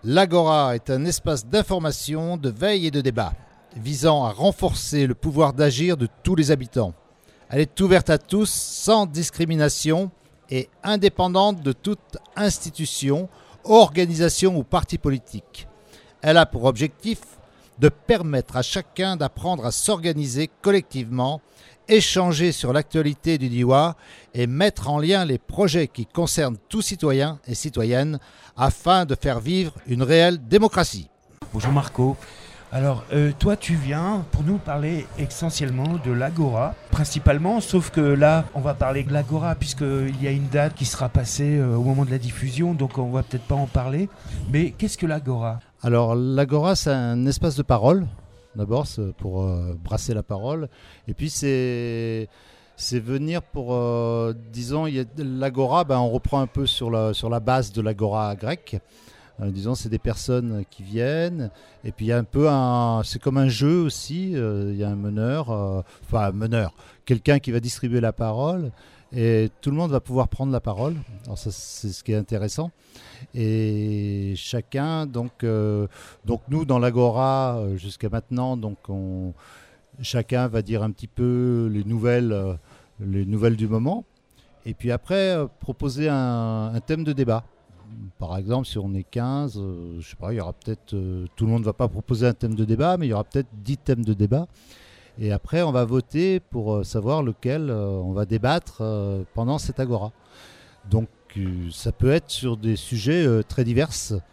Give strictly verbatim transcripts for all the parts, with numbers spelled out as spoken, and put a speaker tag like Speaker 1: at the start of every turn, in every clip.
Speaker 1: L'Agora est un espace d'information, de veille et de débat, visant à renforcer le pouvoir d'agir de tous les habitants. Elle est ouverte à tous, sans discrimination et indépendante de toute institution, organisation ou parti politique. Elle a pour objectif de permettre à chacun d'apprendre à s'organiser collectivement, échanger sur l'actualité du Diois et mettre en lien les projets qui concernent tous citoyens et citoyennes afin de faire vivre une réelle démocratie.
Speaker 2: Bonjour Marco. Alors euh, toi tu viens pour nous parler essentiellement de l'Agora, principalement, sauf que là on va parler de l'Agora puisqu'il y a une date qui sera passée euh, au moment de la diffusion, donc on va peut-être pas en parler. Mais qu'est-ce que l'Agora ?
Speaker 1: Alors l'Agora, c'est un espace de parole. D'abord, c'est pour euh, brasser la parole. Et puis, c'est, c'est venir pour, euh, disons, il y a l'Agora, ben, on reprend un peu sur la, sur la base de l'Agora grecque. Euh, disons, c'est des personnes qui viennent. Et puis, il y a un peu un... C'est comme un jeu aussi. Euh, il y a un meneur, euh, enfin, un meneur, quelqu'un qui va distribuer la parole. Et tout le monde va pouvoir prendre la parole. Alors ça, c'est ce qui est intéressant. Et chacun, donc, euh, donc nous dans l'Agora euh, jusqu'à maintenant, donc on, chacun va dire un petit peu les nouvelles, euh, les nouvelles du moment. Et puis après, euh, proposer un, un thème de débat. Par exemple, si on est quinze, euh, je sais pas, il y aura peut-être, euh, tout le monde ne va pas proposer un thème de débat, mais il y aura peut-être dix thèmes de débat. Et après, on va voter pour euh, savoir lequel euh, on va débattre euh, pendant cette Agora. Donc, euh, ça peut être sur des sujets euh, très divers.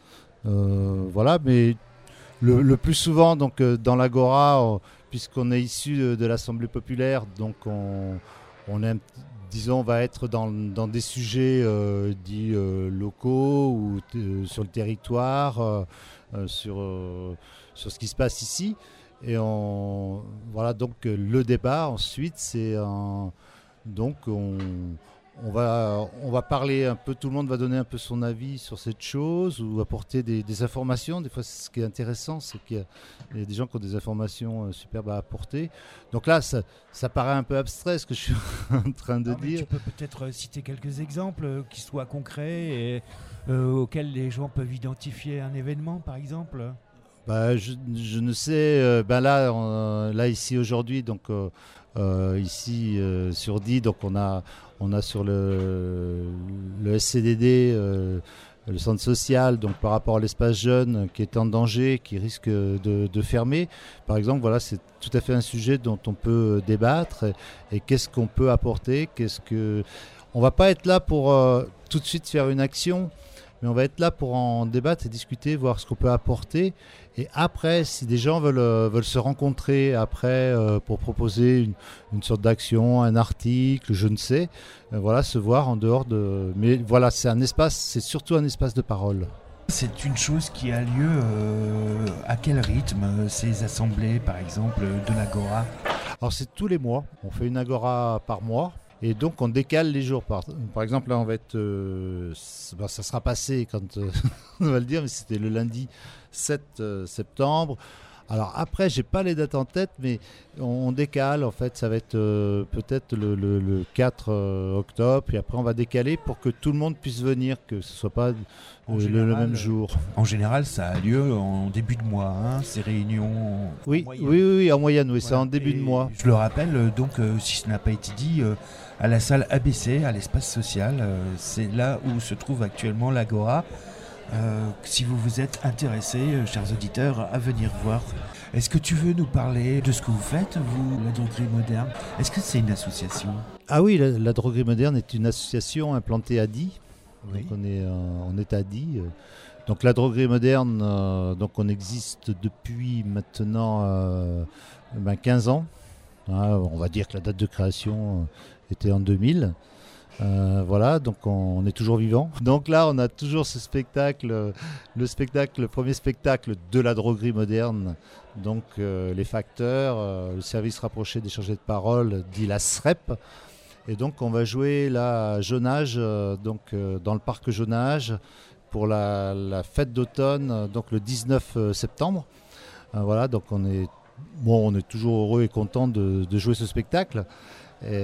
Speaker 1: Euh, voilà, mais le, le plus souvent, donc, euh, dans l'Agora, euh, puisqu'on est issu de, de l'Assemblée populaire, donc on, on est, disons, on va être dans, dans des sujets euh, dits euh, locaux ou euh, sur le territoire, euh, euh, sur, euh, sur ce qui se passe ici. Et on, voilà, donc le débat ensuite, c'est un, donc on, on, va, on va parler un peu, tout le monde va donner un peu son avis sur cette chose ou apporter des, des informations. Des fois, ce qui est intéressant, c'est qu'il y a, il y a des gens qui ont des informations superbes à apporter. Donc là, ça, ça paraît un peu abstrait ce que je suis en train de
Speaker 2: non,
Speaker 1: dire.
Speaker 2: Tu peux peut-être citer quelques exemples euh, qui soient concrets et euh, auxquels les gens peuvent identifier un événement, par exemple.
Speaker 1: Bah, je, je ne sais, euh, ben là, on, là ici aujourd'hui, donc euh, euh, ici euh, sur Die, donc on a, on a sur le, le S C D D, euh, le centre social, donc par rapport à l'espace jeune qui est en danger, qui risque de, de fermer. Par exemple, voilà, c'est tout à fait un sujet dont on peut débattre et, et qu'est-ce qu'on peut apporter, qu'est-ce que, on va pas être là pour euh, tout de suite faire une action. Mais on va être là pour en débattre et discuter, voir ce qu'on peut apporter. Et après, si des gens veulent, euh, veulent se rencontrer après euh, pour proposer une, une sorte d'action, un article, je ne sais, euh, voilà, se voir en dehors de... Mais voilà, c'est un espace, c'est surtout un espace de parole.
Speaker 2: C'est une chose qui a lieu euh, à quel rythme, ces assemblées, par exemple, de l'Agora ?
Speaker 1: Alors c'est tous les mois, on fait une Agora par mois. Et donc on décale les jours. Par, par exemple, là on va être, euh, ben, ça sera passé quand euh, on va le dire, mais c'était le lundi sept septembre. Alors après, j'ai pas les dates en tête, mais on, on décale. En fait, ça va être euh, peut-être le, le, le quatre octobre. Puis après, on va décaler pour que tout le monde puisse venir, que ce soit pas euh, général, le, le même jour.
Speaker 2: En général, ça a lieu en début de mois, hein, ces réunions.
Speaker 1: Oui, oui, oui, oui, en moyenne, oui, voilà. C'est en début
Speaker 2: Et
Speaker 1: de mois.
Speaker 2: Je le rappelle, donc, euh, si ce n'a pas été dit, euh, à la salle A B C, à l'espace social, euh, c'est là où se trouve actuellement l'Agora. Euh, si vous vous êtes intéressés, euh, chers auditeurs, à venir voir. Est-ce que tu veux nous parler de ce que vous faites, vous, la droguerie moderne ? Est-ce que c'est une association ?
Speaker 1: Ah oui, la, la droguerie moderne est une association implantée à Die.
Speaker 2: Oui.
Speaker 1: Donc on est, euh, on est à Die. Donc la droguerie moderne, euh, donc on existe depuis maintenant euh, ben quinze ans. Hein, on va dire que la date de création était en deux mille. Euh, voilà, donc on, on est toujours vivant. Donc là, on a toujours ce spectacle, le spectacle, le premier spectacle de la droguerie moderne. Donc euh, les facteurs, euh, le service rapproché d'échanger de parole, dit la S R E P. Et donc on va jouer là à Jonage, euh, donc euh, dans le parc Jonage, pour la, la fête d'automne, euh, donc le dix-neuf septembre. Euh, voilà, donc on est, bon, on est toujours heureux et content de, de jouer ce spectacle.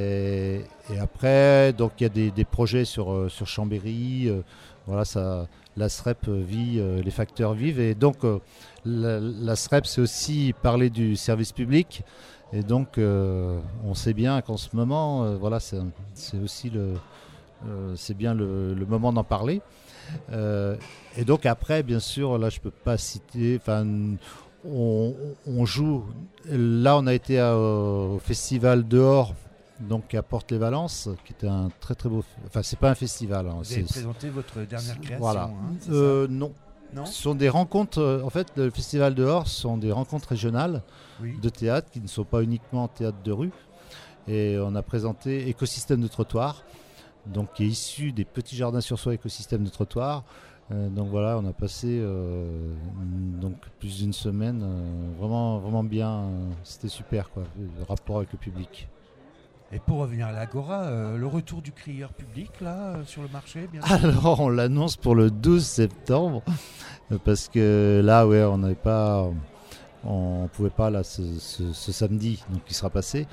Speaker 1: Et, et après, donc il y a des, des projets sur, sur Chambéry. Euh, voilà, ça, la S R E P vit, euh, les facteurs vivent. Et donc, euh, la, la S R E P, c'est aussi parler du service public. Et donc, euh, on sait bien qu'en ce moment, euh, voilà, c'est, c'est aussi le, euh, c'est bien le, le moment d'en parler. Euh, et donc après, bien sûr, là, je peux pas citer. Enfin, on, on joue. Là, on a été à, au festival dehors. Donc à Porte-les-Valences, qui était un très très beau... Enfin, c'est pas un festival. Hein,
Speaker 2: Vous
Speaker 1: c'est,
Speaker 2: avez présenté votre dernière création.
Speaker 1: Voilà.
Speaker 2: Hein, c'est
Speaker 1: euh,
Speaker 2: ça
Speaker 1: non.
Speaker 2: Non.
Speaker 1: Ce sont des rencontres... euh, En fait, le festival dehors, ce sont des rencontres régionales
Speaker 2: Oui.
Speaker 1: de théâtre qui ne sont pas uniquement théâtre de rue. Et on a présenté Écosystème de trottoir, donc qui est issu des petits jardins sur soie Écosystème de trottoir. Euh, donc voilà, on a passé euh, donc plus d'une semaine, euh, vraiment, vraiment bien. Euh, c'était super, quoi, le rapport avec le public.
Speaker 2: Et pour revenir à l'Agora, euh, le retour du crieur public là euh, sur le marché, bien sûr.
Speaker 1: Alors on l'annonce pour le douze septembre parce que là, ouais, on n'avait pas, on pouvait pas là ce, ce, ce samedi, donc il sera passé.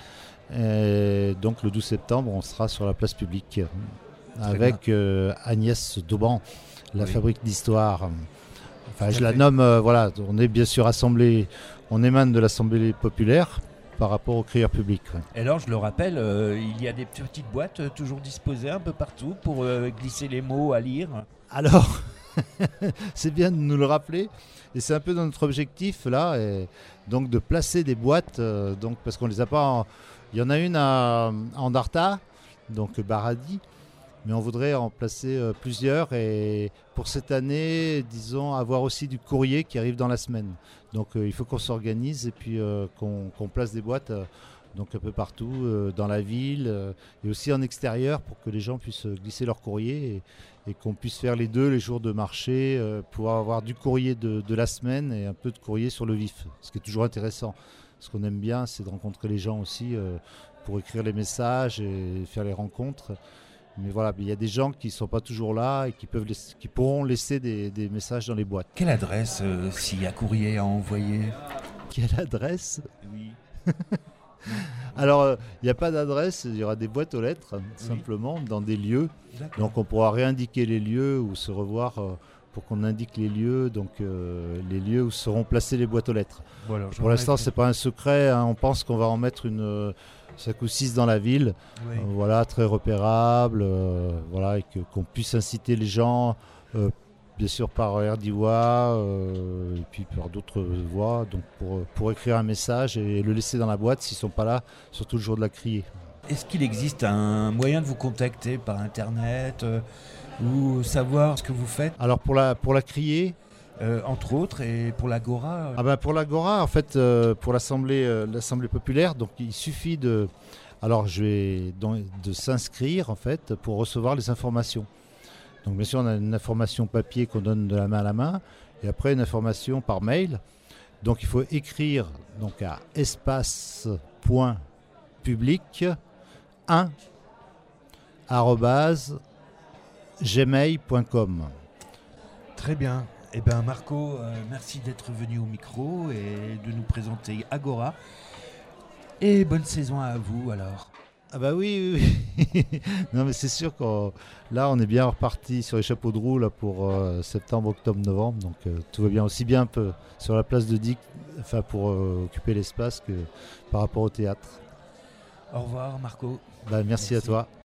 Speaker 1: Et donc le douze septembre, on sera sur la place publique avec euh, Agnès Dauban, la
Speaker 2: Oui.
Speaker 1: fabrique d'histoire. Enfin,
Speaker 2: Tout
Speaker 1: je
Speaker 2: à
Speaker 1: la
Speaker 2: fait.
Speaker 1: nomme. Euh, voilà, on est bien sûr assemblée, on émane de l'Assemblée populaire par rapport au crieur public. Ouais.
Speaker 2: Et alors, je le rappelle, euh, il y a des petites boîtes euh, toujours disposées un peu partout pour euh, glisser les mots à lire.
Speaker 1: Alors, c'est bien de nous le rappeler, et c'est un peu notre objectif là, et donc de placer des boîtes, euh, donc parce qu'on les a pas. En... Il y en a une à, à Andarta, donc Baradi, mais on voudrait en placer euh, plusieurs, et pour cette année, disons, avoir aussi du courrier qui arrive dans la semaine. Donc euh, il faut qu'on s'organise et puis euh, qu'on, qu'on place des boîtes. Euh, donc un peu partout, euh, dans la ville, euh, et aussi en extérieur pour que les gens puissent glisser leur courrier et, et qu'on puisse faire les deux, les jours de marché, euh, pouvoir avoir du courrier de, de la semaine et un peu de courrier sur le vif, ce qui est toujours intéressant. Ce qu'on aime bien, c'est de rencontrer les gens aussi euh, pour écrire les messages et faire les rencontres. Mais voilà, il y a des gens qui ne sont pas toujours là et qui, peuvent laisser, qui pourront laisser des, des messages dans les boîtes.
Speaker 2: Quelle adresse euh, s'il y a courrier à envoyer?
Speaker 1: Quelle adresse?
Speaker 2: Oui.
Speaker 1: Alors, il n'y a pas d'adresse, il y aura des boîtes aux lettres,
Speaker 2: Oui.
Speaker 1: simplement, dans des lieux.
Speaker 2: D'accord.
Speaker 1: Donc, on pourra réindiquer les lieux ou se revoir euh, pour qu'on indique les lieux, donc euh, les lieux où seront placées les boîtes aux lettres.
Speaker 2: Voilà,
Speaker 1: Pour l'instant, ce n'est pas un secret, hein, on pense qu'on va en mettre une euh, cinq ou six dans la ville,
Speaker 2: Oui.
Speaker 1: euh, voilà, très repérable, euh, voilà, et que, qu'on puisse inciter les gens, euh, bien sûr par R D I W A, euh, et puis par d'autres voies, donc pour, pour écrire un message et le laisser dans la boîte s'ils ne sont pas là, surtout le jour de la criée.
Speaker 2: Est-ce qu'il existe un moyen de vous contacter par Internet euh, ou savoir ce que vous faites,
Speaker 1: Alors pour la, pour la criée,
Speaker 2: euh, entre autres, et pour l'Agora euh,
Speaker 1: ah ben pour l'Agora, en fait, euh, pour l'Assemblée, euh, l'Assemblée populaire, donc il suffit de, alors je vais donc, de s'inscrire en fait pour recevoir les informations. Donc bien sûr, on a une information papier qu'on donne de la main à la main, et après une information par mail. Donc il faut écrire donc à espace.public un arobase gmail point com.
Speaker 2: Très bien. Eh bien Marco, euh, merci d'être venu au micro et de nous présenter Agora. Et bonne saison à vous alors.
Speaker 1: Ah bah oui, oui, oui. Non mais c'est sûr que là on est bien reparti sur les chapeaux de roue là, pour euh, septembre, octobre, novembre. Donc euh, tout va bien, aussi bien un peu sur la place de Dic, enfin pour euh, occuper l'espace que par rapport au théâtre.
Speaker 2: Au revoir Marco.
Speaker 1: Bah, merci,
Speaker 2: Merci.
Speaker 1: à toi.